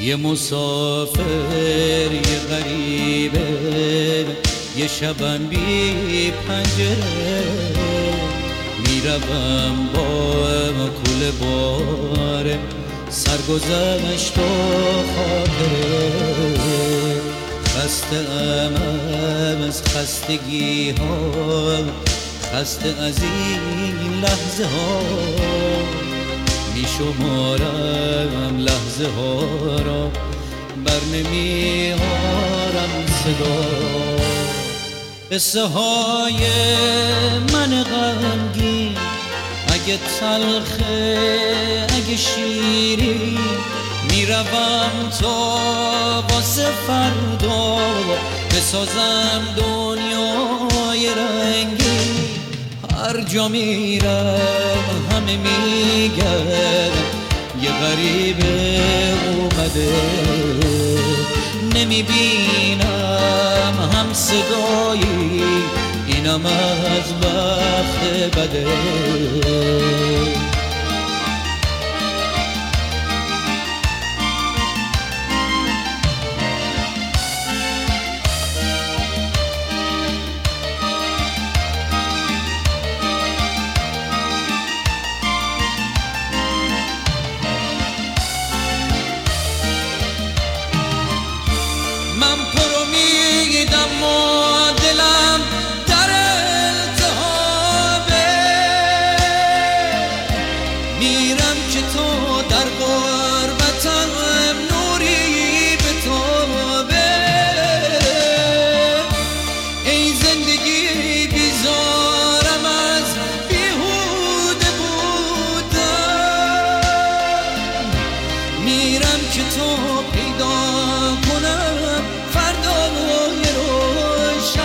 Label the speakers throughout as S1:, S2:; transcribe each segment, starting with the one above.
S1: یه مسافر یه غریبه، یه شبم بی پنجره، میروم با کل باره، سرگذشت و خاطره. خسته ام از خستگی ها، خسته از این لحظه ها، می شمارم لحظه ها را، بر نمی آرم صدا. قصه های من غمگین، اگه تلخه اگه شیرین، میروم تا واسه فردا بسازم دنیای رنگی. هر جا میرم همه میگن یه غریبه اومده، نمیبینم هم صدایی، اینم از بخت بده. من پرو میدم و دلم در التهابه، میرم که تو در غربتم نوری بتابه. ای زندگی بیزارم از بیهوده بودم، میرم که تو پیدا کنم فردای روشن.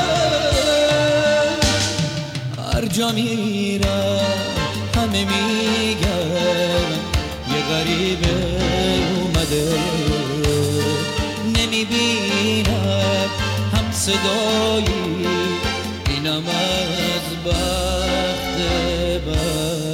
S1: هر جا میرم همه میگن یه غریبه اومده، نمیبینم هم صدایی، اینم از بخت بد.